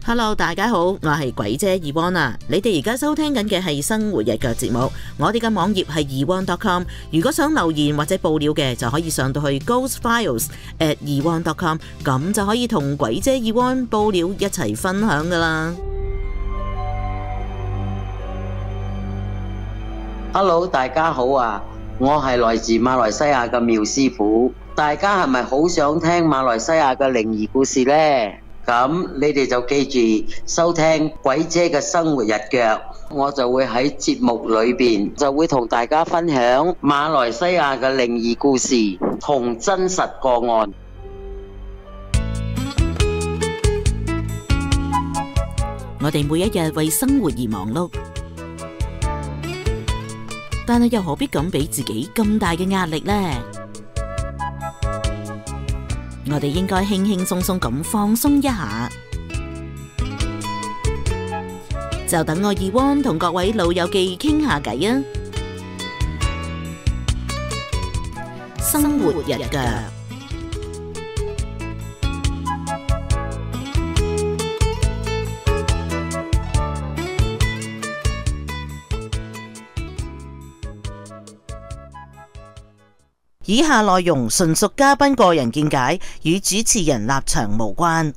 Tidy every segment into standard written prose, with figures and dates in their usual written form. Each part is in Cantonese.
Hello， 大家好，我係鬼姐 Ewan 啊！你哋而家收聽緊嘅係生活日腳節目，我哋嘅網頁係 ewan.com。如果想留言或者報料嘅，就可以上到去 ghostfiles@ewan.com， 咁就可以同鬼姐 Ewan 報料一齊分享噶啦。 Hello， 大家好啊！我係來自馬來西亞嘅妙師傅，大家係咪好想聽馬來西亞嘅靈異故事呢？咁你哋就記住收聽鬼姐嘅生活日腳，我就會喺節目裏邊就會同大家分享馬來西亞嘅靈異故事同真實個案。 我哋每一日為生活而忙碌，但係又何必咁俾自己咁大嘅壓力呢？我哋應該輕輕鬆鬆咁放鬆一下，就等我Ewan同各位老友記傾下偈啊！生活日腳。以下內容純屬嘉賓個人見解，與主持人立場無關。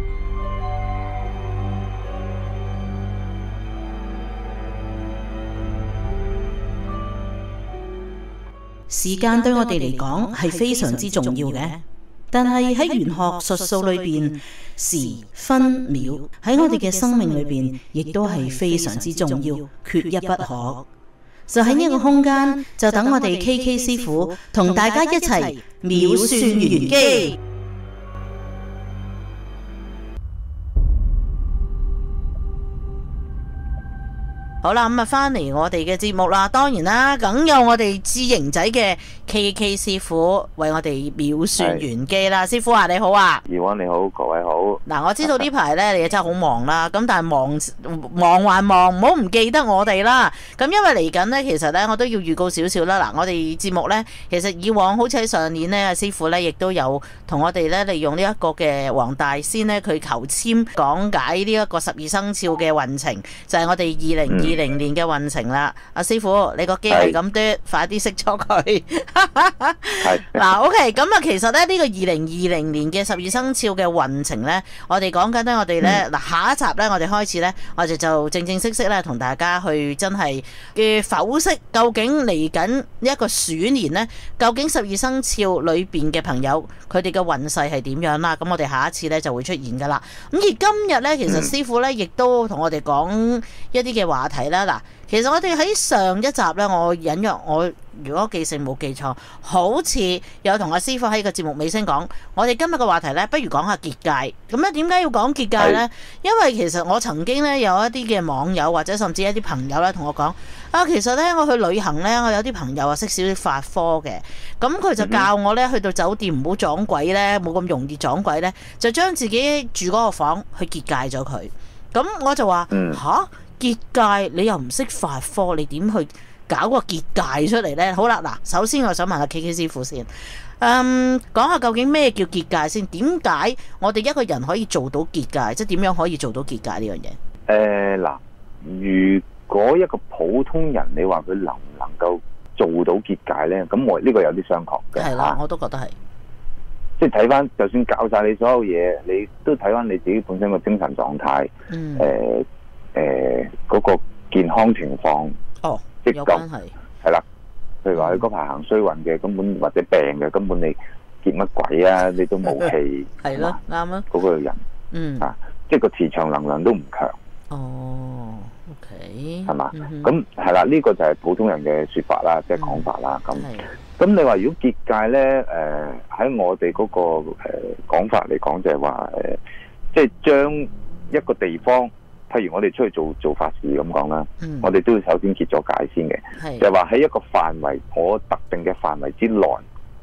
時間對我哋嚟講係非常之重要嘅，但係喺玄學術數裏邊，時分秒喺我哋嘅生命裏邊，亦都係非常之重要，缺一不可。就喺呢個空間，就等我哋 KK 師傅同大家一齊秒算玄機。好啦，咁啊翻嚟我哋嘅節目啦，當然啦，梗有我哋知型仔嘅 KK 師傅為我哋秒算玄機啦。師傅啊，你好啊 Ewan你好，各位好。 嗱，我知道呢排咧你真係好忙啦，咁但係忙還忙，唔好唔記得我哋啦。咁因為嚟緊咧，其實咧我都要預告少少啦。嗱，我哋節目咧，其實以往好似喺上年咧，師傅咧亦都有同我哋咧利用呢一個嘅黃大仙咧，佢求籤講解呢一個12生肖嘅運程，就係我哋2020年嘅運程啦。阿師傅，你個機係咁嘟，快啲熄咗佢。嗱，OK， 咁啊，其實咧呢個2020年嘅12生肖嘅運程咧，我哋講緊咧，我哋咧嗱下一集咧，我哋開始咧，我哋就正式咧同大家去真係嘅剖析，究竟嚟緊呢一個鼠年咧，究竟12生肖裏邊嘅朋友佢哋嘅運勢係點樣啦？咁我哋下一次咧就會出現噶啦。咁而今日咧，其實師傅咧亦都同我哋講一啲嘅話題啦。嗱，其實我哋喺上一集咧，我隱約我如果記性冇記錯，好似有同阿師傅喺個節目尾聲講，我哋今日嘅話題咧，不如講下結界。咁咧點解要講結界呢？因為其實我曾經咧有一啲嘅網友或者甚至一啲朋友咧同我講啊，其實咧我去旅行咧，我有啲朋友啊識少少法科嘅，咁佢就教我咧去到酒店唔好撞鬼咧，冇咁容易撞鬼咧，就將自己住嗰個房去結界咗佢。咁我就話吓？結界你又唔識法科，你點去搞個結界出嚟呢？好啦，嗱，首先我想問下 KK 師傅先，講下究竟咩叫結界先？點解我哋一個人可以做到結界？即係點樣可以做到結界呢樣嘢？ 嗱，如果一個普通人，你話佢能唔能夠做到結界呢？咁我呢個有啲商榷嘅。係啦， 我都覺得係。 即係睇翻，就算教晒你所有嘢，你都睇翻你自己本身個精神狀態。嗰個健康情況，即有關係係啦。譬如話佢嗰排行衰運嘅，根本或者病嘅，根本你結乜鬼啊？你都冇氣， 係咯，啱啊。 嗰個人，即係個磁場能量都唔強。 哦 ，OK， 係嘛？咁係啦，呢個就係普通人嘅說法啦，即係講法啦。咁你話如果結界咧，喺我哋嗰個講法嚟講，就係話即係將一個地方。譬如我哋出去做法事咁講啦，我哋都要首先結咗界先嘅，就係話喺一個範圍，我特定嘅範圍之內，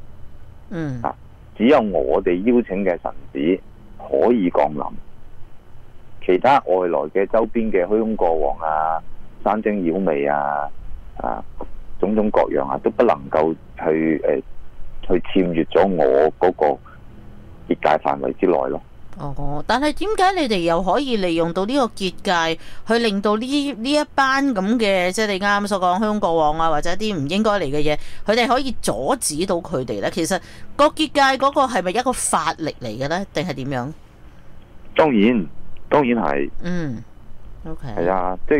只有我哋邀請嘅神子可以降臨，其他外來嘅周邊嘅虛空過往啊、山精妖魅啊、種種各樣啊，都不能夠去僭越咗我嗰個結界範圍之內咯。 哦，但係點解你哋又可以利用到呢個結界，去令到呢一班咁嘅，即係你啱啱所講香港王啊，或者一啲唔應該嚟嘅嘢，佢哋可以阻止到佢哋咧？其實個結界嗰個係咪一個法力嚟嘅咧，定係點樣？ 當然係。 OK。係啊，即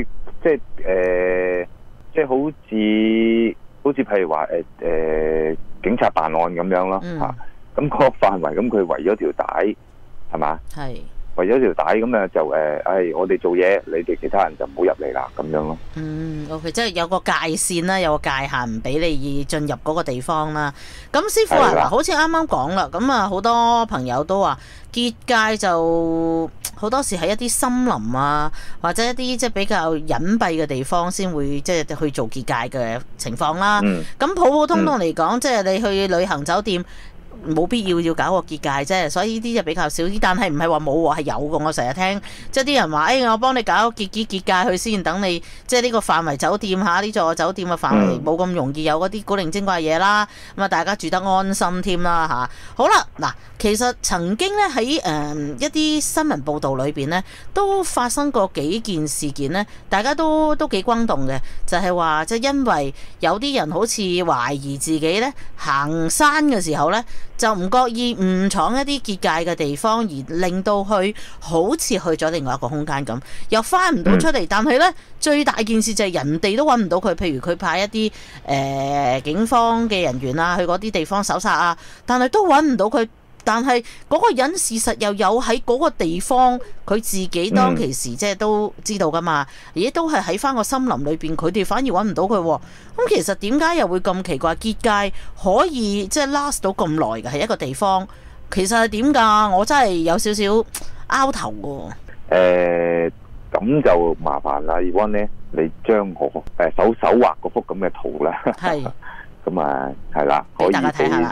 係好似譬如話警察辦案咁樣咯嚇。咁個範圍咁佢圍咗條帶。係嘛？係為咗條帶咁啊，就我哋做嘢，你哋其他人就唔好入嚟啦，咁樣咯。 OK， 即係有個界線啦，有個界限，唔俾你進入嗰個地方啦。咁師傅啊，嗱，好似啱啱講啦，咁啊好多朋友都話結界就好多時喺一啲森林啊，或者一啲即係比較隱蔽嘅地方先會即係去做結界嘅情況啦。咁普普通通嚟講，即係你去旅行酒店。冇必要搞個結界啫，所以呢啲就比較少啲。但係唔係話冇喎，係有嘅。我成日聽即係啲人話，我幫你搞結界去先，等你即係呢個範圍酒店嚇，呢座酒店嘅範圍冇咁容易有嗰啲古靈精怪嘢啦。咁啊，大家住得安心添啦嚇。好啦，嗱，其實曾經咧喺一啲新聞報導裏邊咧，都發生過幾件事件咧，大家都幾轟動嘅，就係話即係因為有啲人好似懷疑自己咧行山嘅時候咧。就唔覺意誤闖一啲結界嘅地方，而令到佢好似去咗另外一個空間咁，又翻唔到出嚟。但係呢，最大件事就係人哋都揾唔到佢。譬如佢派一啲警方嘅人員啊，去嗰啲地方搜查啊，但係都揾唔到佢。但係嗰個人事實又有喺嗰個地方，佢自己當其時即係都知道噶嘛，而且都係喺翻個森林裏邊，佢哋反而揾唔到佢。咁其實點解又會咁奇怪？結界可以即係 last 到咁耐嘅係一個地方，其實係點㗎？我真係有少少拗頭喎。 咁就麻煩啦。如果呢，你將我手畫嗰幅咁嘅圖啦，係咁啊，係啦，可以大家睇下啦。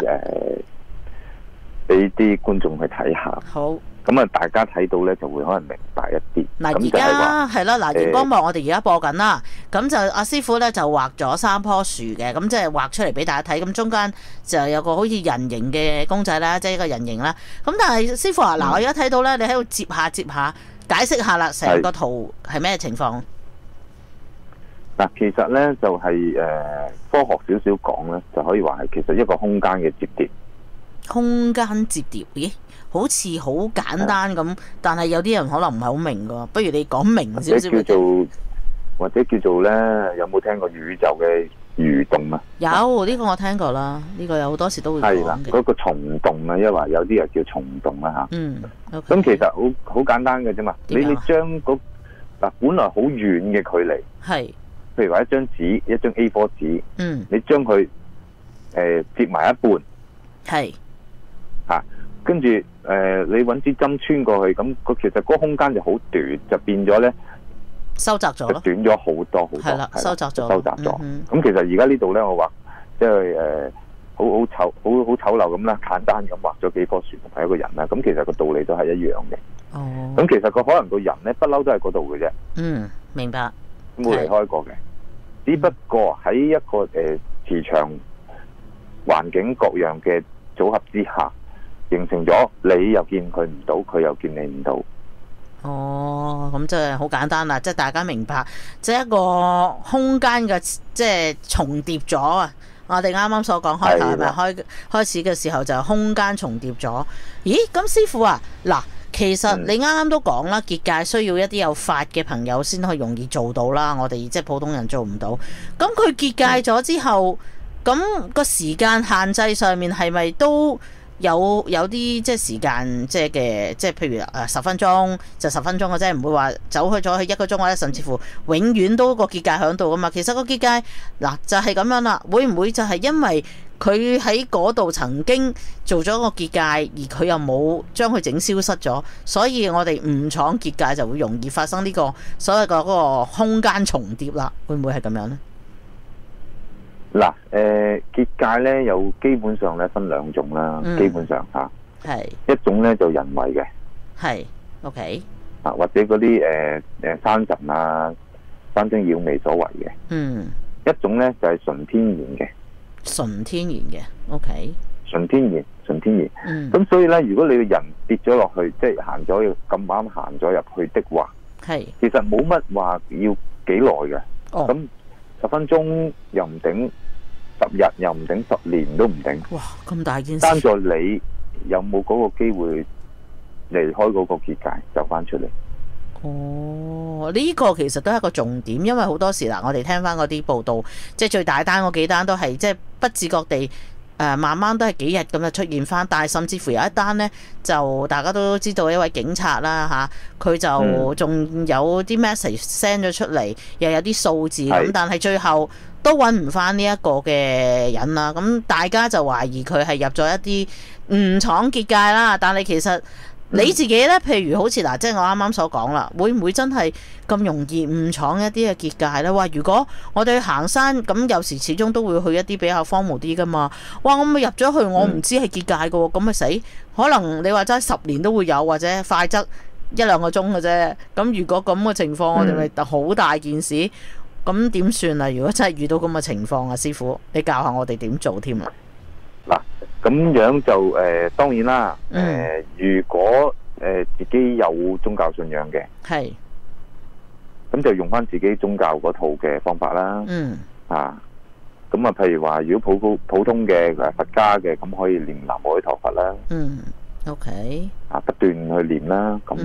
俾啲觀眾去睇下，好，咁啊，大家睇到咧就會可能明白一啲。 嗱，而家係啦，嗱，熒光幕我哋而家播緊啦，咁就阿師傅咧就畫咗3棵樹嘅，咁即係畫出嚟俾大家睇，咁中間就有個好似人形嘅公仔啦，即係一個人形啦。咁但係師傅啊，嗱，我而家睇到咧，你喺度接下，解釋下啦，成個圖係咩情況？ 嗱，其實咧就係科學少少講咧，就可以話係其實一個空間嘅摺疊。 空間摺疊，咦？好似好簡單咁，但係有啲人可能唔係好明㗎。不如你講明少少。 或者叫做咧，有冇聽過宇宙嘅蠕動啊？ 有，呢個我聽過啦。呢個有好多時都會講嘅。係啦， 嗰個蟲洞啊，因為有啲人叫蟲洞啦嚇。 咁其實好簡單嘅啫嘛。你將嗱本來好遠嘅距離，係，譬如話一張 A4 紙，你將佢摺埋一半，係。跟住你揾支針穿過去，咁其實嗰個空間就好短，就變咗咧收窄咗咯， 短咗好多好多，係啦，收窄咗。咁其實而家呢度咧，我畫即係好醜陋咁啦，簡單咁畫咗幾棵樹同埋一個人啦。咁其實個道理都係一樣嘅。哦。咁其實可能個人咧不嬲都喺嗰度嘅啫。 明白。 冇離開過嘅，只不過喺一個磁場環境各樣嘅組合之下。形成咗，你又見佢唔到，佢又見你唔到。 哦，咁即係好簡單啦，即係大家明白，即係一個空間嘅即係重疊咗啊！我哋啱啱所講開頭係咪開始嘅時候就空間重疊咗？咦，咁師傅啊，嗱，其實你啱啱都講啦，結界需要一啲有法嘅朋友先可以容易做到啦，我哋即係普通人做唔到。咁佢結界咗之後，咁個時間限制上面係咪都？有啲即係時間即係譬如10分鐘就10分鐘嘅啫，唔會話走去咗1個鐘或者甚至乎永遠都個結界喺度噶嘛。其實個結界嗱就係咁樣啦，會唔會就係因為佢喺嗰度曾經做咗個結界，而佢又冇將佢整消失咗，所以我哋誤闖結界就會容易發生呢個所謂嘅嗰個空間重疊啦？會唔會係咁樣呢？ 嗱，結界咧有基本上咧分2種啦，基本上嚇，係一種咧就人為嘅，係 OK，或者嗰啲山神啊、山精妖魅所為嘅，一種咧就係純天然嘅，純天然嘅 OK， 純天然，純天然。 嗯， 咁所以咧，如果你個人跌咗落去，即係行咗咁啱行咗入去的話， 係， 其實冇乜話要幾耐嘅。 哦， 咁10分鐘又唔頂，10日又唔頂，10年都唔頂。 哇，咁大件事， 單在你有冇嗰個機會離開嗰個結界走翻出嚟？ 哦，呢個其實都係一個重點，因為好多時嗱，我哋聽翻嗰啲報道，即係最大單嗰幾單都係即係不自覺地慢慢都係幾日咁就出現翻，但係甚至乎有一單呢，就大家都知道一位警察啦嚇，佢就仲有啲 message send 咗出嚟，又有啲數字咁，但係最後都揾唔翻呢一個嘅人啦。咁大家就懷疑佢係入咗一啲誤闖結界啦，但係其實你自己呢，譬如好似嗱，即係我啱啱所講啦，會唔會真係咁容易誤闖一啲嘅結界呢？哇！如果我哋去行山，咁有時始終都會去一啲比較荒蕪啲噶嘛。哇！我咪入咗去，我唔知係結界嘅喎，咁咪死。可能你話齋10年都會有，或者快則1-2個鐘嘅啫。咁如果咁嘅情況，我哋咪好大件事。咁點算啊？如果真係遇到咁嘅情況啊，師傅，你教下我哋點做添啊？ 嗱，咁樣就當然啦。如果自己有宗教信仰嘅， 係， 咁就用翻自己宗教嗰套嘅方法啦。咁啊，譬如話，如果普通嘅佛家嘅，咁可以念南無阿彌陀佛啦。 OK。 不斷去念啦。咁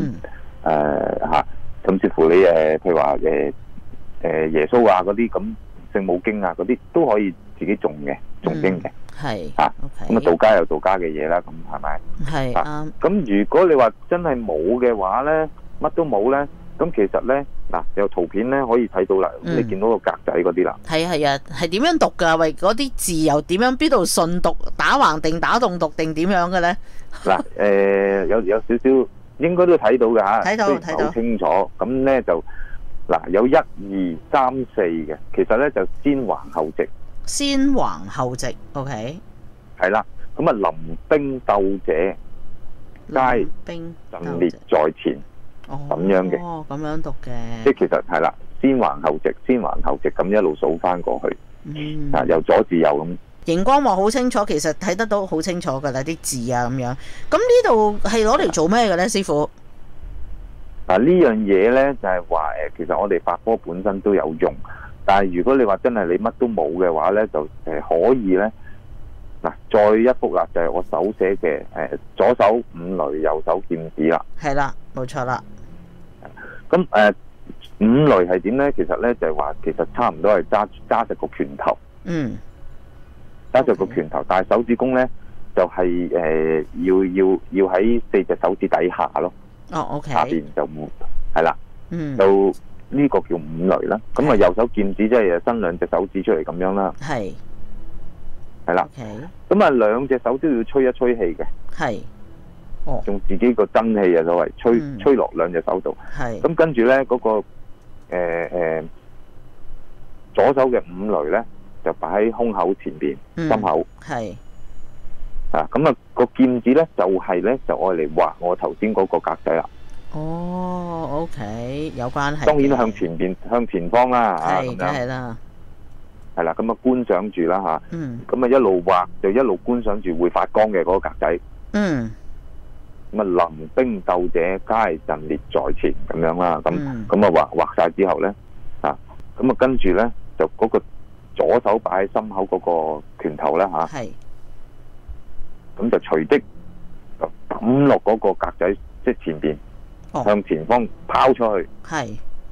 甚至乎你譬如話耶穌啊嗰啲，咁聖母經啊嗰啲都可以自己誦嘅，誦經嘅。 係。 咁啊，道家有道家嘅嘢啦，咁係咪？ 係啱。 咁如果你話真係冇嘅話咧，乜都冇咧，咁其實咧嗱，有圖片咧可以睇到啦。你見到個格仔嗰啲啦。係啊，係點樣讀㗎？喂，嗰啲字又點樣？邊度順讀？打橫定打棟讀定點樣嘅咧？ 嗱，有少少應該都睇到㗎嚇。睇到好清楚。咁咧就嗱，有1、2、3、4嘅，其實咧就先橫後直。 先橫後直 ，OK。係啦，咁啊，臨兵鬥者，皆陣列在前，咁樣嘅。 哦，咁樣讀嘅。 即係其實係啦，先橫後直，先橫後直，咁一路數翻過去。由左至右咁。 熒光幕好清楚，其實睇得到好清楚㗎啦，啲字啊咁樣。咁呢度係攞嚟做咩嘅咧，師傅？ 嗱，呢樣嘢咧就係話其實我哋法科本身都有用。但係如果你話真係你乜都冇嘅話咧，就可以咧嗱，再一幅啦，就係我手寫嘅左手五雷，右手劍指啦。 係啦，冇錯啦。 咁五雷係點咧？其實咧就係話，其實差唔多係揸實個拳頭。揸實個拳頭，但係手指公咧就係要喺4隻手指底下咯。 OK。 下邊就唔係啦。就。呢個叫五雷啦，咁啊右手劍指即係伸2隻手指出嚟咁樣啦，係啦，咁啊2隻手都要吹一吹氣嘅，係，用自己個真氣啊所謂吹落2隻手度，係，咁跟住咧嗰個左手嘅五雷咧就擺喺胸口前邊，心口，係，咁啊個劍指咧就係咧就愛嚟畫我頭先嗰個格仔啦。 OK， 有關係。 當然向前方啦， 係，梗係啦。 係啦，咁啊觀賞住啦嚇。咁啊一路畫就一路觀賞住會發光嘅嗰個格仔。咁啊臨兵鬥者皆陣列在前咁樣啦。咁啊畫晒之後咧，咁啊跟住咧就嗰個左手擺喺心口嗰個拳頭啦嚇。係。咁就隨即就抌落嗰個格仔，即係前邊。向前方拋出去，係，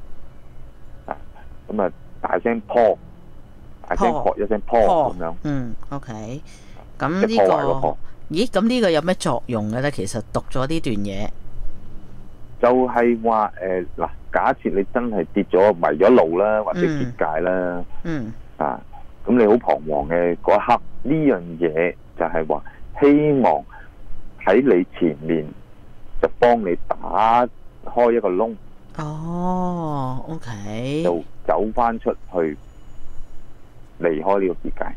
咁啊大聲撲，大聲喝一聲撲咁樣。 OK，咁呢個，咦，咁呢個有咩作用嘅咧？其實讀咗呢段嘢， 就係話嗱，假設你真係跌咗迷咗路啦，或者結界啦，咁你好彷徨嘅嗰一刻，呢樣嘢就係話希望喺你前面。就幫你打開一個窿。OK。就走翻出去，離開呢個結界。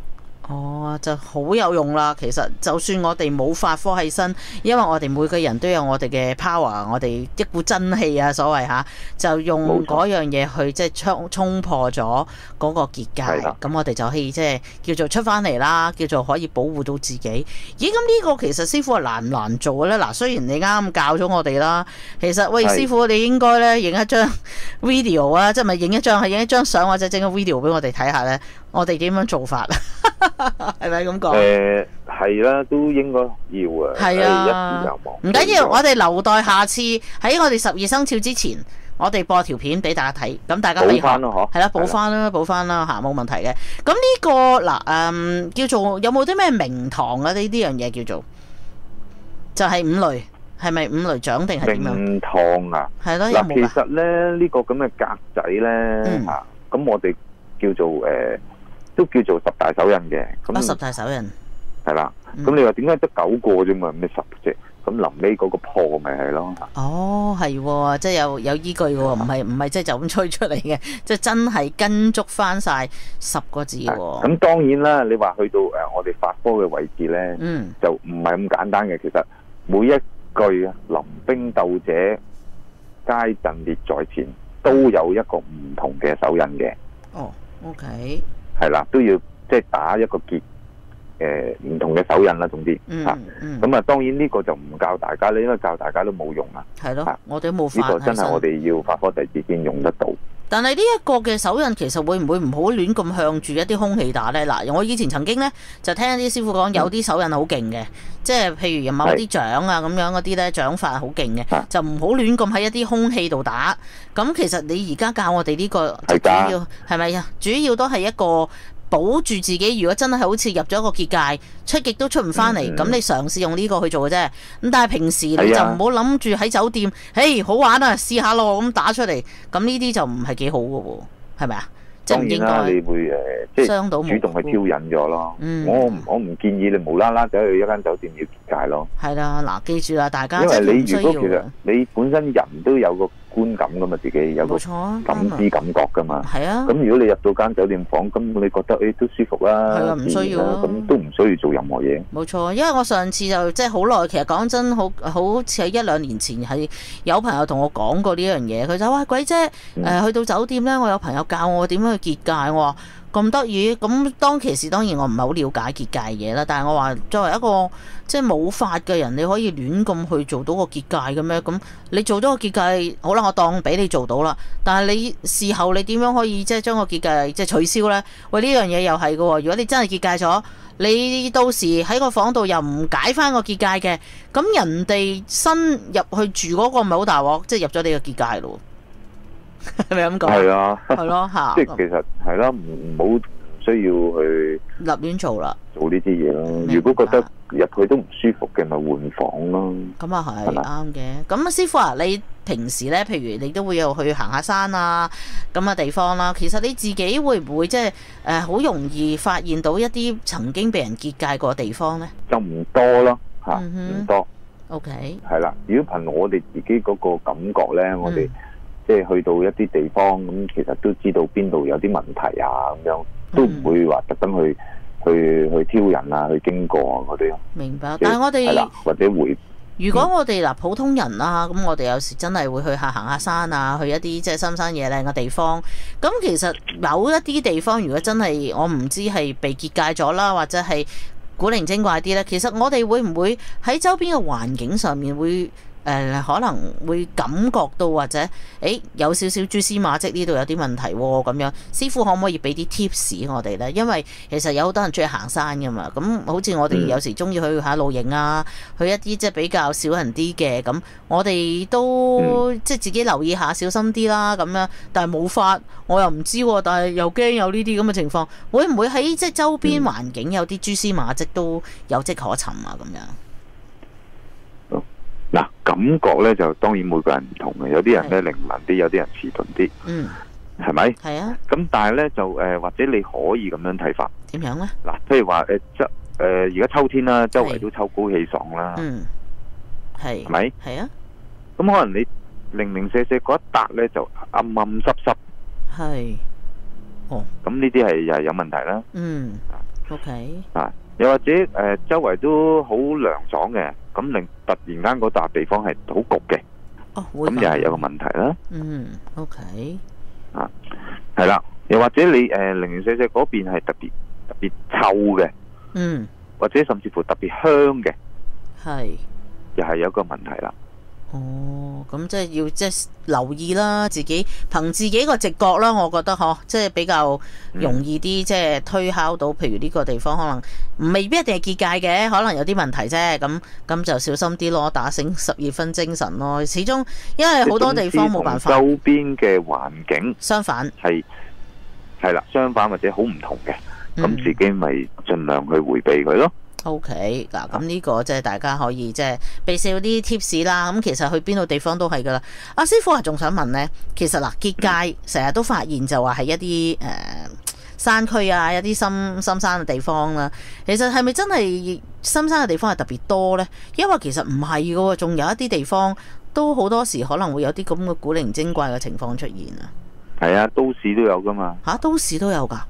哦，就好有用啦。其實就算我哋冇法科喺身，因為我哋每個人都有我哋嘅 power，我哋一股真氣啊，所謂吓，就用嗰樣嘢去即係衝破咗嗰個結界。咁我哋就可以即係叫做出翻嚟啦，叫做可以保護到自己。咦，咁呢個其實師傅係難唔難做嘅咧？嗱，雖然你啱啱教咗我哋啦，其實喂師傅，你應該咧影一張 video 啊，即係咪影一張係影一張相或者整個 video 俾我哋睇下咧？我哋點樣做法啊？係咪咁講？ 係啦，都應該要啊。係啊， 唔緊要，我哋留待下次喺我哋12生肖之前，我哋播條片俾大家睇，咁大家可以係啦，補翻啦，補翻啦嚇，冇問題嘅。咁呢個嗱叫做有冇啲咩名堂啊？呢樣嘢叫做就係五雷，係咪五雷掌定係點樣？名堂啊， 係咯。 嗱，其實咧呢個咁嘅格仔咧嚇，咁我哋叫做都叫做10大手印嘅。咁 10大手印係啦。咁你話點解得9個啫嘛？咩10啫？咁臨尾嗰個破咪係咯。 哦，係喎，即係有依據喎，唔係即係就咁吹出嚟嘅，即係真係跟足翻晒10個字喎。 咁當然啦，你話去到我哋法科嘅位置咧，就唔係咁簡單嘅。其實每一句臨兵鬥者，皆陣列在前，都有一個唔同嘅手印嘅。 哦 ，OK。 係啦，都要即係打一個結。唔同嘅手印啦，總之咁啊，當然呢個就唔教大家咧，因為教大家都冇用啊。係咯，我哋都冇法。呢個真係我哋要法科弟子先用得到。但係呢一個嘅手印其實會唔會唔好亂咁向住一啲空氣打咧？嗱，我以前曾經咧就聽啲師傅講，有啲手印好勁嘅，即係譬如有某啲掌啊咁樣嗰啲咧，掌法好勁嘅，就唔好亂咁喺一啲空氣度打。咁其實你而家教我哋呢個，就主要係咪啊？主要都係一個。保住自己，如果真係好似入咗一個結界，出極都出唔翻嚟，咁你嘗試用呢個去做嘅啫。咁但係平時你就唔好諗住喺酒店，嘿好玩啊，試下咯咁打出嚟，咁呢啲就唔係幾好嘅喎，係咪啊？即係唔應該。當然啦，你會即係傷到主動去挑引咗咯。我唔建議你無啦啦走去一間酒店要結界咯。係啦，嗱，記住啦，大家因為你如果其實你本身人都有個觀感噶嘛，自己有個感知感覺噶嘛。係啊。咁如果你入到間酒店房，咁你覺得都舒服啦，係啊，唔需要啦，咁都唔需要做任何嘢。冇錯，因為我上次就即係好耐，其實講真，好似喺1-2年前係有朋友同我講過呢樣嘢，佢就話鬼姐去到酒店咧，我有朋友教我點樣去結界，我話咁得意，咁當其時當然我唔係好了解結界嘢啦，但係我話作為一個即係冇法嘅人，你可以亂咁去做到個結界嘅咩？咁你做咗個結界，好啦，我當俾你做到啦。但係你事後你點樣可以即係將個結界即係取消呢？喂，呢樣嘢又係嘅喎。如果你真係結界咗，你到時喺個房度又唔解翻個結界嘅，咁人哋新入去住嗰個咪好大鑊，即係入咗你個結界咯。係咪咁講？係啊，係咯嚇。即係其實係啦，唔好需要去立亂做啦，做呢啲嘢咯。如果覺得入去都唔舒服嘅，咪換房咯。咁啊係啱嘅。咁師傅啊，你平時咧，譬如你都會有去行下山啊咁嘅地方啦。其實你自己會唔會即係好容易發現到一啲曾經被人結界過嘅地方咧？就唔多咯嚇，唔多。OK。係啦，如果憑我哋自己嗰個感覺咧，我哋即係去到一啲地方咁，其實都知道邊度有啲問題啊，咁樣都唔會話特登去挑人啊，去經過啊嗰啲。明白。但係我哋係啦，或者會。如果我哋嗱普通人啊，咁我哋有時真係會去行下山啊，去一啲即係深山野嶺嘅地方。咁其實有一啲地方，如果真係我唔知係被結界咗啦，或者係古靈精怪啲咧，其實我哋會唔會喺周邊嘅環境上面會？可能會感覺到或者有少少蛛絲馬跡呢度有啲問題喎，咁樣師傅可唔可以俾啲 tips 我哋呢？因為其實有好多人中意行山噶嘛，咁好似我哋有時中意去下露營啊，去一啲即係比較少人啲嘅，咁我哋都即係自己留意下，小心啲啦咁樣。但係冇法，我又唔知，但係又驚有呢啲咁嘅情況，會唔會喺即係周邊環境有啲蛛絲馬跡都有跡可尋啊？咁樣。嗱，感覺咧就當然每個人唔同嘅，有啲人咧靈敏啲，有啲人遲鈍啲，係咪？係啊。咁但係咧就或者你可以咁樣睇法。點樣咧？嗱，譬如話而家秋天啦，周圍都秋高氣爽啦，係咪？係啊。咁可能你零零舍舍嗰一笪咧就暗暗濕濕，係。哦。咁呢啲係又係有問題啦。 OK。 又或者周圍都好涼爽嘅，咁突然間嗰笪地方係好焗嘅，咁又係有個問題啦。 OK。 係啦，又或者你零零舍舍嗰邊係特別臭嘅，或者甚至乎特別香嘅， 係， 又係有個問題啦。 咁即係要即係留意啦，憑自己個直覺啦，我覺得即係比較容易啲，即係推敲到，譬如呢個地方可能未必一定係結界嘅，可能有啲問題啫，咁就小心啲咯，打醒12分精神咯。始終因為好多地方冇辦法， 周邊嘅環境相反係啦，相反或者好唔同嘅，咁自己咪盡量去迴避佢咯。 OK， 嗱，咁呢個即係大家可以即係俾少啲 tips 啦。咁其實去邊度地方都係噶啦。阿師傅仲想問呢，其實嗱，結界成日都發現就話係一啲山區啊，一啲深山嘅地方啦。其實係咪真係深山嘅地方係特別多呢？因為其實唔係噶喎，仲有一啲地方都好多時可能會有啲咁嘅古靈精怪嘅情況出現啊。 係啊，都市都有噶嘛。 都市都有噶。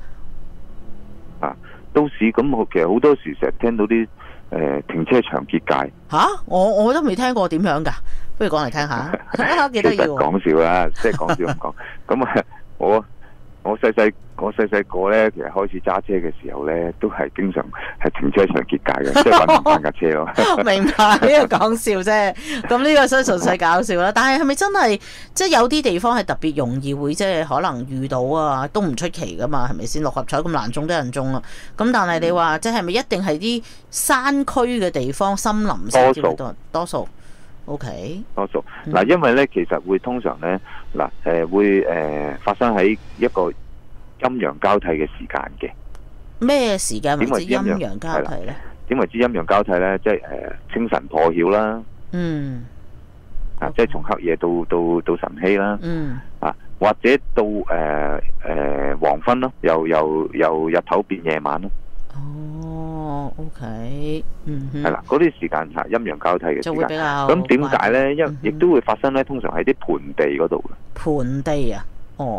都市咁，其實好多時成日聽到啲停車場結界。 我都未聽過，點樣噶？不如講嚟聽下。幾得意喎！ 講笑啦，即係講笑唔講。咁我細個咧，其實開始揸車嘅時候咧，都係經常係停車場結界嘅，即係搵唔返架車咯。 明白，呢個講笑啫。咁呢個純粹搞笑啦。但係咪真係即係有啲地方係特別容易會即係可能遇到啊？都唔出奇噶嘛，係咪先？六合彩咁難中都有人中啦。咁但係你話即係咪一定係啲山區嘅地方、森林先至多數？OK， 多數嗱，因為咧其實會通常咧會發生喺一個陰陽交替嘅時間嘅。咩時間為之陰陽交替咧？點為之陰陽交替咧？即係清晨破曉啦。即係從黑夜到晨曦啦。或者到黃昏咯，由日頭變夜晚咯。 OK， 係啦，嗰啲時間係陰陽交替嘅時間。 就會比較咁點解咧？亦都會發生咧，通常喺啲盆地嗰度嘅。盆地啊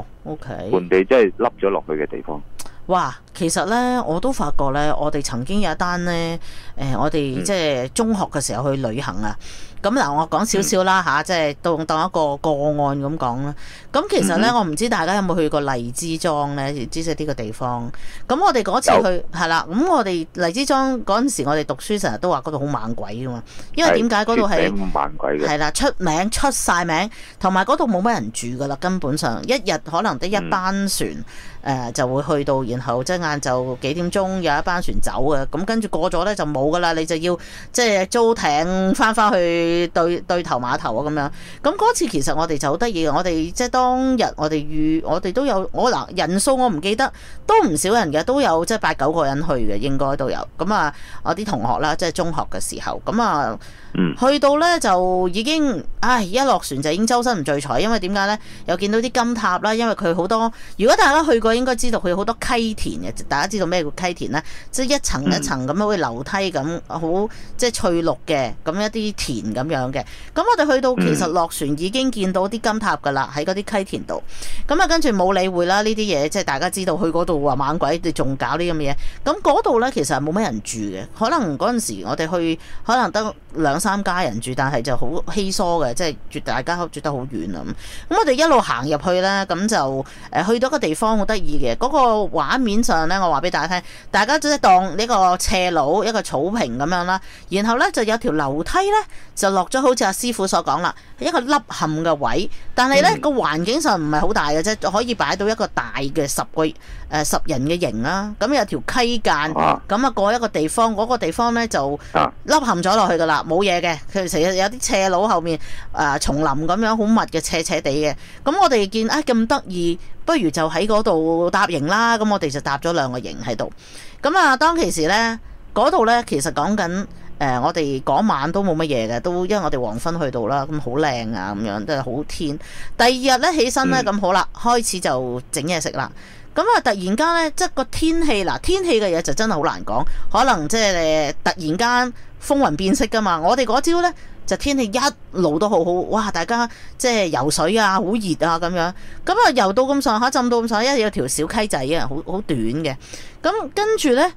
？OK。盆地即係凹咗落去嘅地方。 哇，其實咧我都發覺咧，我哋曾經有一單咧，我哋即係中學嘅時候去旅行啊。咁嗱，我講少少啦嚇，即係當一個個案咁講啦。咁其實咧，我唔知大家有冇去過荔枝莊咧，知識呢個地方。咁我哋嗰次去係啦，咁我哋荔枝莊嗰陣時，我哋讀書成日都話嗰度好猛鬼噶嘛。因為點解嗰度係猛鬼嘅？係啦，出晒名，同埋嗰度冇乜人住噶啦，根本上一日可能得一班船。就會去到，然後即係晏晝幾點鐘有一班船走嘅，咁跟住過咗咧就冇噶啦，你就要即係租艇翻去對頭碼頭啊咁樣。咁嗰次其實我哋就好得意嘅，我哋即係當日我哋都有人數我唔記得，都唔少人嘅，都有即係8、9個人去嘅，應該都有。咁啊，我啲同學啦，即係中學嘅時候，咁啊。去到咧就已經，一落船就已經周身唔聚財，因為點解咧？又見到啲金塔啦，因為佢好多。如果大家去過，應該知道佢好多溪田嘅。大家知道咩叫溪田咧？即係一層一層咁樣，好似樓梯咁，好即係翠綠嘅，咁一啲田咁樣嘅。咁我哋去到其實落船已經見到啲金塔噶啦，喺嗰啲溪田度。咁啊，跟住冇理會啦，呢啲嘢即係大家知道去嗰度話猛鬼，你仲搞呢咁嘅嘢。咁嗰度咧其實冇乜人住嘅，可能嗰陣時我哋去可能得2-3家人住，但係就好稀疏嘅，即係大家住得好遠啊。咁我哋一路行入去咧，咁就去到一個地方好得意嘅，嗰個畫面上咧，我話俾大家聽，大家即係當呢個斜路一個草坪咁樣啦，然後咧就有條樓梯咧就落咗，好似阿師傅所講啦，一個凹陷嘅位，但係咧個環境上唔係好大嘅啫，可以擺到一個大嘅10人嘅形啦。咁有條溪澗，咁啊過一個地方，嗰個地方咧就凹陷咗落去噶啦，冇嘢嘅。佢成日有啲斜路後面叢林咁樣好密嘅，斜斜地嘅。咁我哋見咁得意，不如就喺嗰度搭營啦。咁我哋就搭咗2個營喺度。咁啊，當其時咧，嗰度咧其實講緊我哋嗰晚都冇乜嘢嘅，都因為我哋黃昏去到啦，咁好靚啊咁樣，都係好天。第二日咧起身咧，咁好啦，開始就整嘢食啦。咁啊，突然間咧，即係個天氣天氣嘅嘢就真係好難講，可能即係突然間風雲變色噶嘛。我哋嗰朝咧就天氣一路都好好，哇！大家即係游水啊，好熱啊咁樣。咁啊游到咁上下，浸到咁上下，有條小溪仔啊，好短嘅。咁跟住咧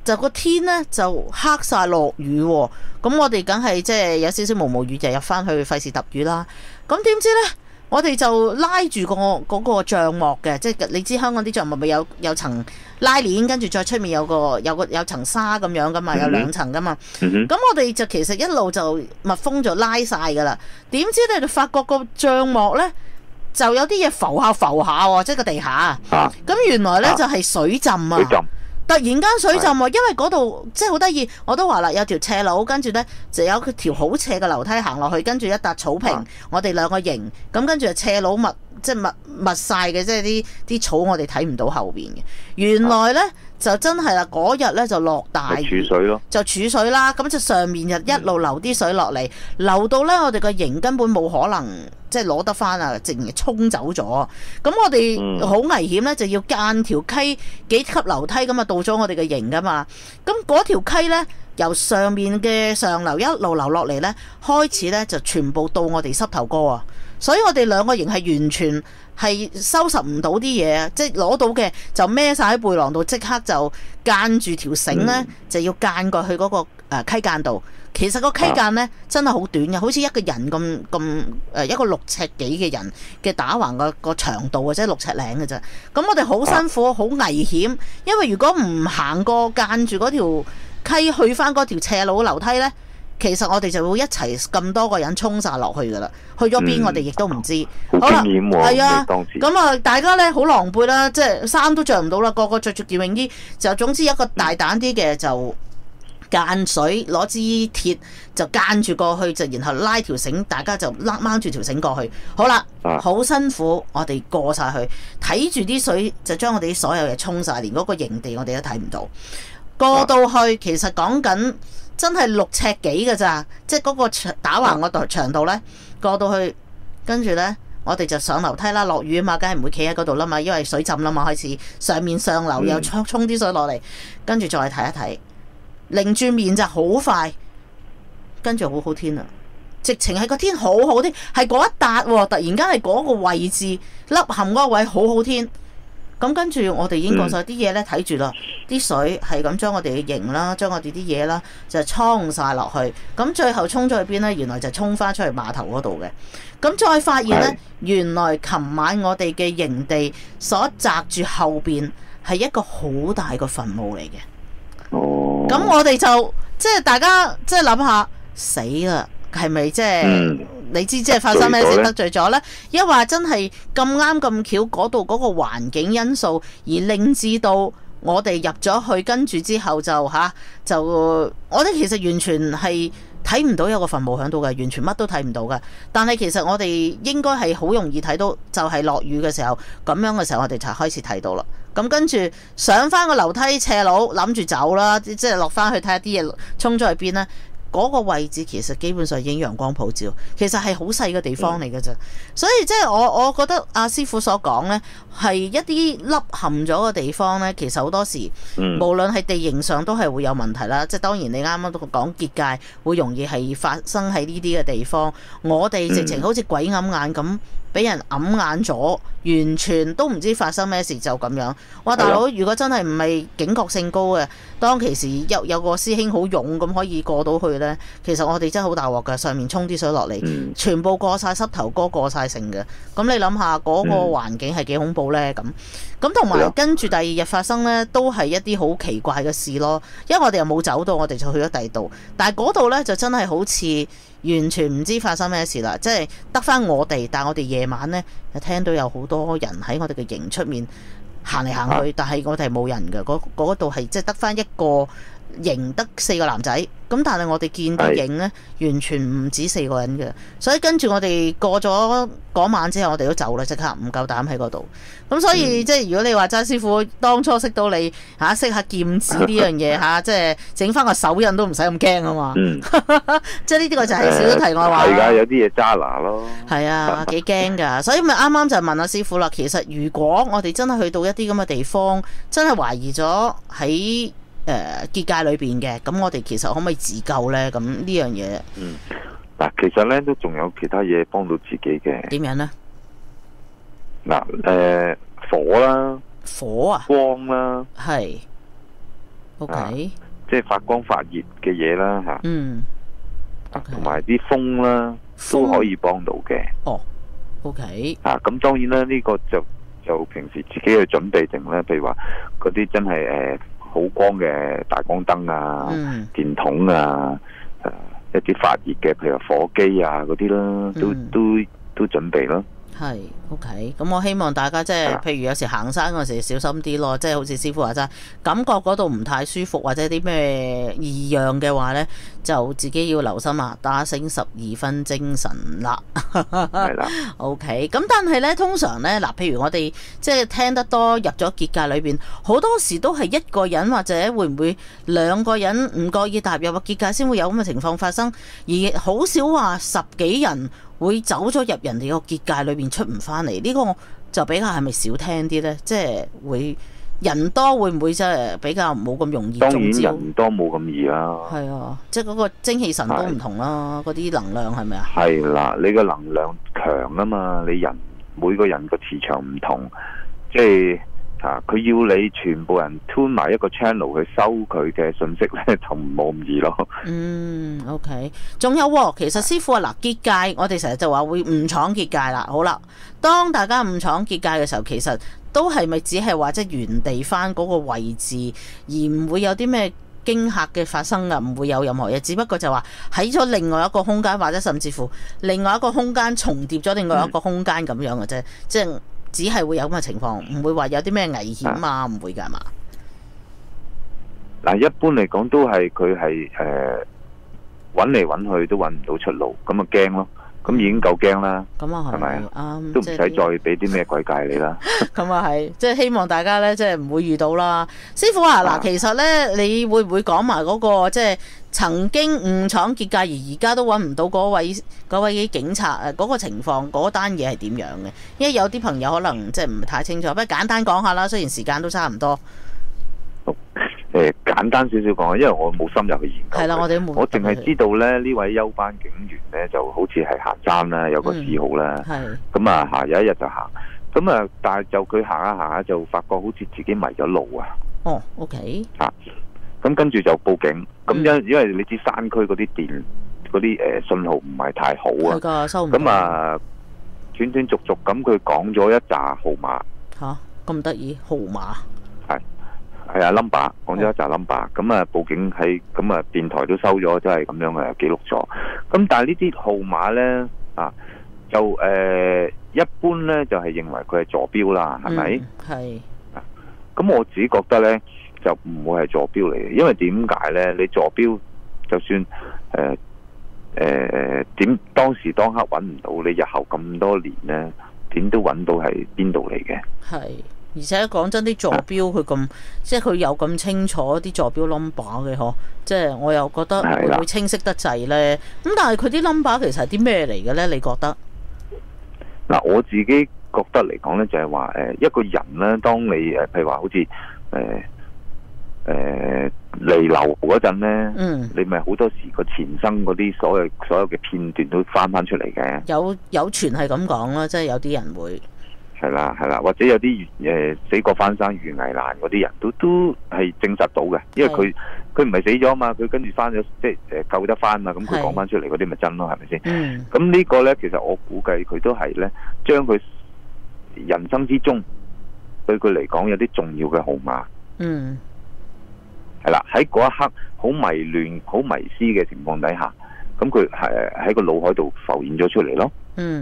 就個天咧就黑晒落雨喎。咁我哋梗係即係有少少毛毛雨就入翻去費事揼雨啦。咁點知咧？我哋就拉住嗰個帳幕嘅，即係你知香港啲帳幕咪有層拉鏈，跟住再出面有層紗咁樣噶嘛，有兩層噶嘛。咁我哋就其實一路就密封咗拉晒噶啦。點知你哋發覺個帳幕咧就有啲嘢浮下喎，即係個地下。咁原來咧就係水浸啊！突然間水浸喎，因為嗰度即係好得意，我都話啦，有條斜路，跟住呢就有條好斜嘅樓梯行落去，跟住一笪草坪，我哋兩個營，咁跟住就斜路密晒嘅，即係啲草我哋睇唔到後邊嘅。原來呢，就真係啦，嗰日呢就落大雨， 儲水咯， 就儲水啦，咁就上面就一路流啲水落嚟，流到呢我哋個營根本冇可能。即係攞得翻啊！直情沖走咗，咁我哋好危險咧，就要間條溪幾級樓梯咁啊，到咗我哋嘅營噶嘛。咁嗰條溪咧，由上面嘅上流一路流落嚟咧，開始咧就全部到我哋膝頭哥啊！所以我哋兩個營係完全係收拾唔到啲嘢，即係攞到嘅就孭晒喺背囊度，即刻就間住條繩咧，就要間過去嗰個溪澗度。其實個溪澗咧真係好短嘅，好似一個人咁一個6尺幾嘅人嘅打橫個長度啊，即係6尺零嘅啫。咁我哋好辛苦，好危險，因為如果唔行過間住嗰條溪去翻嗰條斜路樓梯咧，其實我哋就會一齊咁多個人衝晒落去噶啦。去咗邊我哋亦都唔知。好啦，係啊，咁啊，大家咧好狼狽啦，即係衫都着唔到啦，個個着住件泳衣，就總之一個大膽啲嘅就。間水攞支鐵就間住過去，就然後拉條繩，大家就掹住條繩過去。好啦，好辛苦，我哋過晒去，睇住啲水就將我哋所有嘢沖晒，連嗰個營地我哋都睇唔到。過到去其實講緊真係6尺幾㗎咋，即係嗰個打橫嗰度長度呢。過到去跟住呢，我哋就上樓梯啦，落雨啊嘛，梗係唔會企喺嗰度啦嘛，因為水浸啦嘛，開始上面上流又沖啲水落嚟，跟住再睇一睇。擰住面就好快，跟住好好天啊！直情係個天好好天，係嗰一笪喎，突然間係嗰個位置凹陷嗰個位好好天。咁跟住我哋已經過晒啲嘢咧，睇住啦，啲水係咁將我哋嘅營啦，將我哋啲嘢啦就沖晒落去。咁最後沖咗去邊呢？原來就沖翻出去碼頭嗰度嘅。咁再發現呢，原來琴晚我哋嘅營地所擲住後邊係一個好大個墳墓嚟嘅。咁我哋就即係大家即係諗下死啦，係咪即係你知即係發生咩事得罪咗呢？抑或真係咁啱咁巧嗰度嗰個環境因素而令至到我哋入咗去，跟住之後就我哋其實完全係睇唔到有個墳墓喺度嘅，完全乜都睇唔到嘅。但係其實我哋應該係好容易睇到，就係落雨嘅時候咁樣嘅時候，我哋就開始睇到啦。咁跟住上翻個樓梯斜路，諗住走啦，即係落翻去睇下啲嘢衝咗去邊呢？嗰個位置其實基本上已經陽光普照，其實係好細嘅地方嚟嘅啫。所以即係我覺得阿師傅所講呢，係一啲凹陷咗嘅地方呢，其實好多時無論係地形上都係會有問題啦。即係當然你啱啱都講結界會容易係發生喺呢啲嘅地方，我哋直情好似鬼揞眼咁。俾人揞眼咗，完全都唔知發生咩事就咁樣。哇！大佬，如果真係唔係警覺性高嘅，當其時有個師兄好勇咁可以過到去呢，其實我哋真係好大鑊㗎，上面沖啲水落嚟，全部過晒膝頭哥，過晒成嘅。咁你諗下嗰個環境係幾恐怖呢？咁同埋跟住第二日發生呢，都係一啲好奇怪嘅事咯。因為我哋又冇走到，我哋就去咗第二度，但係嗰度呢，就真係好似完全唔知發生咩事啦，即係得返我哋，但係我哋夜晚呢，就聽到有好多人喺我哋嘅營出面行嚟行去，但係我哋係冇人嘅，嗰度係即係得返一個營，得4個男仔，咁但係我哋見到影呢，完全唔止4個人嘅，所以跟住我哋過咗嗰晚之後，我哋都走啦，即刻唔夠膽喺嗰度。咁所以即係如果你話齋師傅當初識到你嚇，識下劍指呢樣嘢嚇，即係整翻個手印都唔使咁驚啊嘛。即係呢啲個就係少少題外話。係㗎，有啲嘢揸拿咯。係啊，幾驚㗎，所以咪啱啱就問阿師傅啦。其實如果我哋真係去到一啲咁嘅地方，真係懷疑咗喺結界裏邊嘅，咁我哋其實可唔可以自救呢？咁呢樣嘢， 嗱，其實呢都仲有其他嘢幫到自己嘅。 點樣呢？嗱， 火啦， 火啊， 光啦， 係 OK， 即係發光發熱嘅嘢啦嚇。 OK， 同埋啲風啦都可以幫到嘅。 哦 ，OK。 咁當然啦，呢個就平時自己去準備定啦。譬如話嗰啲真係好光嘅大光燈啊、電筒啊、一啲發熱嘅，譬如話火機啊嗰啲啦，都準備咯。 係 OK，咁我希望大家即係譬如有時行山嗰時小心啲咯，即係好似師傅話齋，感覺嗰度唔太舒服或者啲咩異樣嘅話呢，就自己要留心啊，打醒12分精神啦。 係啦。 OK，咁但係呢，通常呢，嗱，譬如我哋即係聽得多入咗結界裏邊，好多時都係一個人或者會唔會兩個人唔覺意踏入個結界先會有咁嘅情況發生，而好少話10幾人會走咗入人哋個結界裏邊出唔返嚟，呢個就比較係咪少聽啲呢？即係會人多會唔會即係比較冇咁容易中招？當然人多冇咁易啦。係啊，即係嗰個精氣神都唔同啦，嗰啲能量係咪啊？ 係啦，你個能量強啊嘛，你人每個人個磁場唔同，即係佢要你全部人 tune 埋一個 channel 去收佢嘅信息咧，就冇咁易咯。 OK， 仲有喎，其實師傅嗱，結界我哋成日就話會誤闖結界啦。好啦，當大家誤闖結界嘅時候，其實都係咪只係話即係原地翻嗰個位置，而唔會有啲咩驚嚇嘅發生噶，唔會有任何嘢，只不過就話喺咗另外一個空間，或者甚至乎另外一個空間重疊咗另外一個空間咁樣嘅啫，即係只係會有咁嘅情況，唔會話有啲咩危險啊，唔會㗎嘛。 嗱，一般嚟講都係佢係揾嚟揾去都揾唔到出路，咁啊驚咯，咁已經夠驚啦。咁啊係咪啊？都唔使再俾啲咩鬼界你啦。 咁啊係，即係希望大家咧，即係唔會遇到啦。師傅啊，嗱，其實咧，你會唔會講埋嗰個即係曾經誤闖結界而家都揾唔到嗰位警察嗰個情況，嗰單嘢係點樣嘅？因為有啲朋友可能即係唔太清楚，不如簡單講下啦。雖然時間都差唔多。 簡單少少講，因為我冇深入去研究。 係啦，我哋冇。 我淨係知道咧，呢位休班警員咧就好似係行山啦，有個嗜好啦。係。咁啊，有一日就行，咁啊，但係就佢行下行下就發覺好似自己迷咗路啊。哦 ，OK。咁跟住就報警。咁因為你知山區嗰啲電嗰啲信號唔係太好啊。係㗎，收唔到。咁啊，斷斷續續咁佢講咗一紮號碼。嚇，咁得意號碼？係啊 ，number 講咗一紮 number， 咁啊報警喺咁啊電台都收咗，即係咁樣嘅記錄咗。咁但係呢啲號碼咧就一般咧就係認為佢係坐標啦，係咪？係。咁我自己覺得咧就唔會係坐標嚟嘅，因為點解咧？你坐標就算點當時當刻揾唔到，你日後咁多年咧點都揾到係邊度嚟嘅？係。而且講真，啲坐標佢咁，即係佢有咁清楚啲坐標 number 嘅嗬，即係我又覺得會唔會清晰得滯咧？咁但係佢啲 number 其實係啲咩嚟嘅咧？你覺得？嗱，我自己覺得嚟講咧，就係話一個人咧，當你譬如話好似離流嗰陣咧，你咪好多時個前生嗰啲所有嘅片段都翻出嚟嘅。有傳係咁講啦，即係有啲人會。係啦，或者有啲死過翻生遇危難嗰啲人都係證實到嘅，因為佢唔係死咗啊嘛，佢跟住翻咗，即係救得翻嘛，咁佢講翻出嚟嗰啲咪真咯，係咪先？咁呢個咧，其實我估計佢都係咧，將佢人生之中對佢嚟講有啲重要嘅號碼。係啦，喺嗰一刻好迷亂、好迷思嘅情況底下，咁佢係喺個腦海度浮現咗出嚟咯。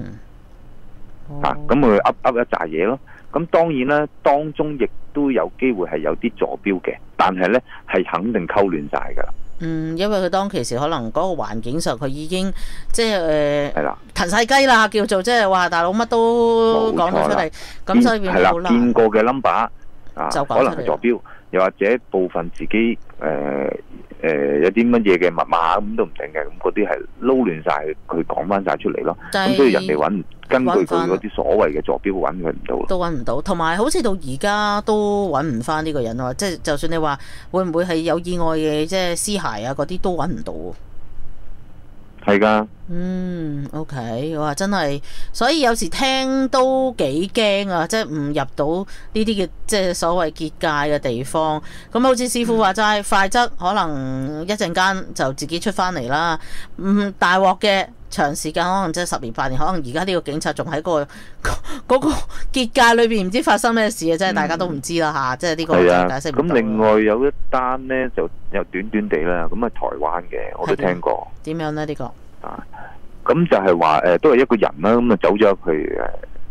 咁佢噏一紮嘢咯，咁當然啦，當中亦都有機會係有啲坐標嘅，但係咧係肯定溝亂晒噶啦。因為佢當其時可能嗰個環境上佢已經即係騰晒雞啦，叫做即係話大佬乜都講咗出嚟，咁所以變好難。見過嘅 number 就可能係坐標，又或者部分自己有啲乜嘢嘅密碼咁都唔定嘅，咁嗰啲係撈亂晒，佢講翻晒出嚟咯。咁所以人哋根據佢嗰啲所謂嘅坐標揾佢唔到，都揾唔到。同埋好似到而家都揾唔翻呢個人喎，即係就算你話會唔會係有意外嘅，即係屍骸啊嗰啲都揾唔到。 係㗎。 OK， 哇，真係，所以有時聽都幾驚啊，即係唔入到呢啲嘅即係所謂結界嘅地方。咁好似師傅話齋，快則可能一陣間就自己出翻嚟啦。大鑊嘅長時間可能即係10年8年，可能而家呢個警察仲喺嗰個結界裏邊，唔知發生咩事啊！即係大家都唔知啦吓，即係呢個解釋唔到。 咁另外有一單呢，就又短短地啦，咁台灣嘅我都聽過。點樣呢？呢個咁就係話都係一個人啦，咁走咗去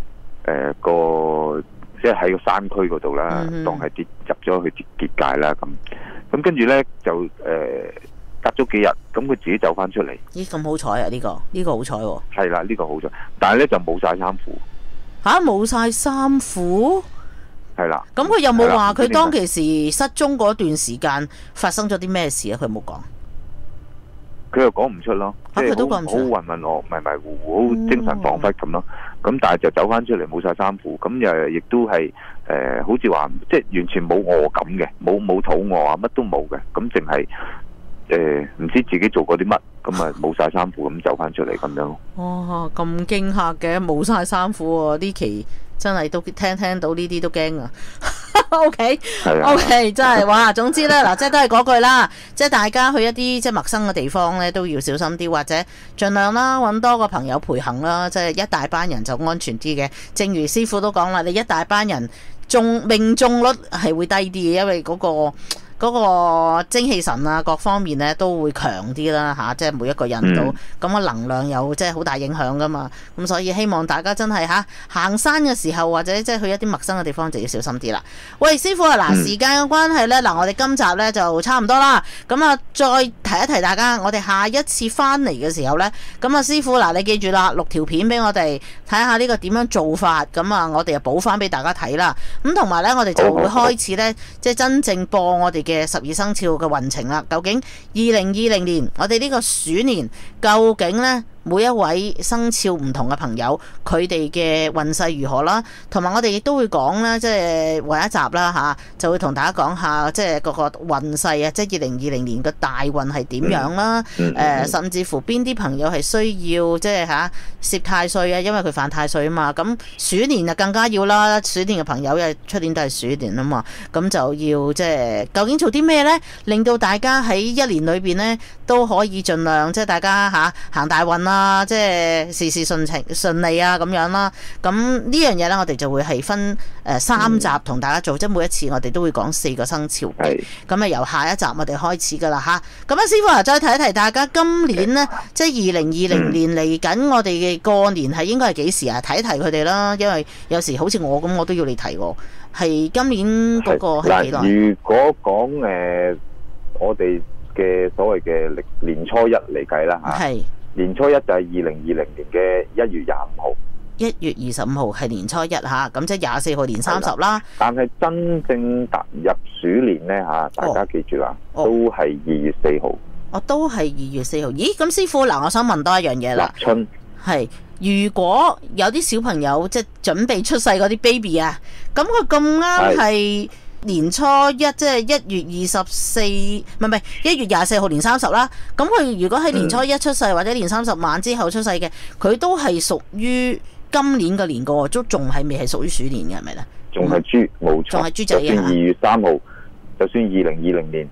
即係喺個山區嗰度啦，當係入咗去結界啦，咁跟住呢，就隔咗幾日，咁佢自己走翻出嚟。咦，咁好彩啊！呢個好彩喎。係啦，呢個好彩，但係呢，就冇晒衫褲。吓，冇晒衫褲？係啦。咁佢有冇話佢當其時失蹤嗰段時間發生咗啲咩事啊？佢冇講。佢又講唔出咯，即係好混混噩、迷迷糊糊、好精神恍惚咁咯。咁但係就走翻出嚟冇晒衫褲，咁亦都係好似話即係完全冇餓感嘅，冇肚餓啊，乜都冇嘅，咁淨係唔知自己做過啲乜，咁啊冇晒衫褲咁走翻出嚟咁樣。哇，咁驚嚇嘅，冇晒衫褲喎！呢期真係都聽到呢啲都驚啊！OK， 真係哇！總之咧，嗱，即係都係嗰句啦，即係大家去一啲即係陌生嘅地方咧，都要小心啲，或者盡量啦，揾多個朋友陪行啦，即係一大班人就安全啲嘅。正如師傅都講啦，你一大班人命中率係會低啲嘅，因為嗰個精氣神啊，各方面咧都會強啲啦嚇，即係每一個人都咁嘅能量有即係好大影響噶嘛。咁所以希望大家真係行山嘅時候，或者即係去一啲陌生嘅地方就要小心啲啦。喂，師傅啊，嗱，時間嘅關係咧，嗱，我哋今集咧就差唔多啦。咁啊，再提一提大家，我哋下一次翻嚟嘅時候咧，咁啊，師傅嗱，你記住啦，6條片俾我哋睇下呢個點樣做法。咁啊，我哋就補翻俾大家睇啦。咁同埋咧，我哋就會開始咧，即係真正播我哋嘅12生肖嘅運程啦。究竟2020年我哋呢個鼠年究竟呢？每一位生肖唔同嘅朋友，佢哋嘅運勢如何啦？同埋我哋亦都會講啦，即係下一集啦嚇，就會同大家講下即係嗰個運勢啊，即係2020年嘅大運係點樣啦？甚至乎邊啲朋友係需要即係攝太歲啊，因為佢犯太歲啊嘛。咁鼠年就更加要啦，鼠年嘅朋友因為出年都係鼠年啊嘛，咁就要即係究竟做啲咩呢？令到大家喺一年裏邊呢都可以盡量即係大家行大運啦。即係事事順利啊咁樣啦，咁呢樣嘢呢，我哋就會係分3集同大家做，即係每一次我哋都會講4個生肖嘅，咁啊由下一集我哋開始噶啦吓。咁啊師傅啊，再提一提大家今年呢，即係2020年嚟緊，我哋嘅過年係應該係幾時啊？提一提佢哋啦，因為有時好似我咁，我都要你提喎。係今年嗰個係幾耐？如果講我哋嘅所謂嘅年初一嚟計啦吓。係。年初一就係2020年嘅1月25號，1月25號係年初一吓，咁即係24號年30啦。但係真正踏入鼠年呢吓，大家記住啦，都係2月4號。哦，都係2月4號。咦，咁師傅嗱，我想問多一樣嘢啦。立春係，如果有啲小朋友即係準備出世嗰啲 baby 啊，咁佢咁啱係年初一，即係1月24，唔係1月24號年30啦。咁佢如果喺年初一出世，或者年30晚之後出世嘅，佢都係屬於今年嘅年個，都仲係未係屬於鼠年嘅，係咪咧？仲係豬，冇錯。仲係豬仔嘅。就算2月3號，就算2020年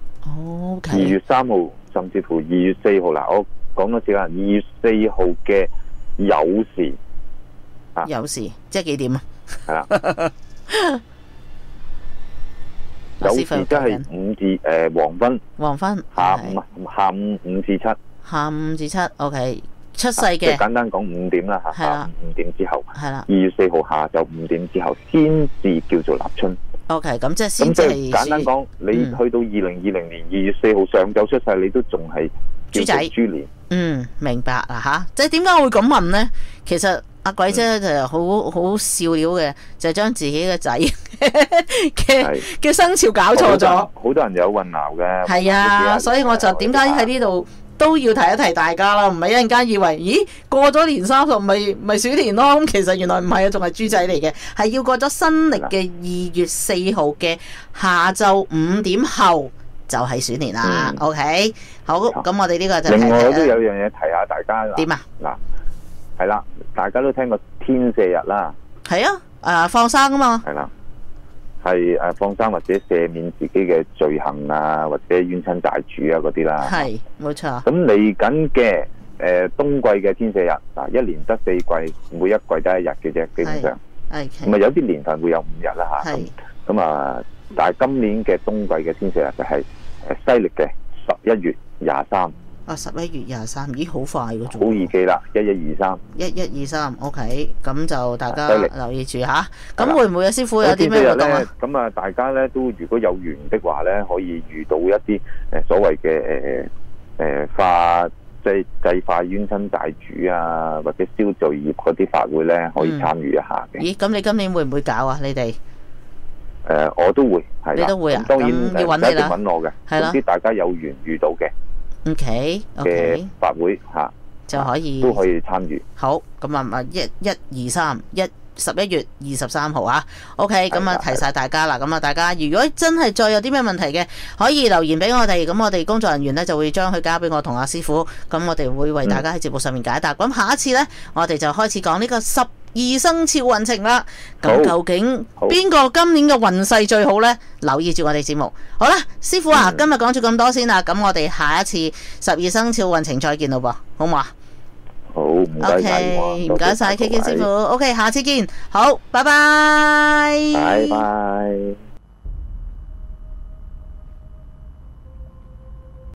，2月3號，甚至乎2月4號啦。我講多次啦，2月4號嘅酉時啊，酉時即係幾點啊？係啦。有時即係5至黃昏下午5至7，下午至7 OK 出世嘅，即係簡單講5點啦嚇，下午5點之後，係啦，2月4號下晝5點之後先至叫做立春。OK， 咁即係先至係簡單講，你去到2020年2月4號上晝出世，你都仲係豬仔豬年。明白啦嚇，即係點解我會咁問呢？其實阿鬼姐就好笑料嘅，就將自己嘅仔嘅生肖搞錯咗，好多人有混淆嘅。係啊，所以我就點解喺呢度都要提一提大家啦，唔係一陣間以為咦過咗年30咪鼠年咯，咁其實原來唔係啊，仲係豬仔嚟嘅，係要過咗新曆嘅2月4號嘅下晝5點後就係鼠年啦。OK， 好，咁我哋呢個就另外我都有樣嘢提下大家啦。 點啊？ 嗱，係啦，大家都聽過天赦日啦。 係啊，放生啊嘛。 係啦，係放生或者赦免自己嘅罪行啊，或者冤親債主啊嗰啲啦。 係，冇錯。 咁嚟緊嘅冬季嘅天赦日嗱，一年得4季，每一季得1日嘅啫，基本上。 係。 咁啊有啲年份會有5日啦嚇。咁啊，但係今年嘅冬季嘅天赦日就係西歷嘅11月23。11 月23，咦，好快嘅啫。 好易記啦，1123。 1123 ，OK， 咁就大家留意住嚇。咁會唔會師傅有啲咩活動啊？ 咁啊，大家咧都如果有緣的話咧，可以遇到一啲所謂嘅祭化冤親債主啊，或者消罪業嗰啲法會咧，可以參與一下嘅。 咦，咁你今年會唔會搞啊？你哋？ 我都會，係啦。 你都會啊？ 當然要揾你啦。 一定揾我嘅。係啦。總之大家有緣遇到嘅。 OK， 嘅法會嚇就可以都可以參與。 好，咁啊11月23號啊。OK， 咁啊提晒大家啦。咁啊，大家如果真係再有啲咩問題嘅，可以留言俾我哋。咁我哋工作人員呢就會將佢交俾我同阿師傅。咁我哋會為大家喺節目上面解答。咁下一次呢，我哋就開始講呢個12生肖運程啦。咁究竟邊個今年嘅運勢最好呢？留意住我哋節目。好啦，師傅啊，今日講咗咁多先啦。咁我哋下一次12生肖運程再見咯噃，好唔好啊？ 好，唔該晒。 唔該晒 KK 師傅。OK， 下次見。好，拜拜。 拜拜。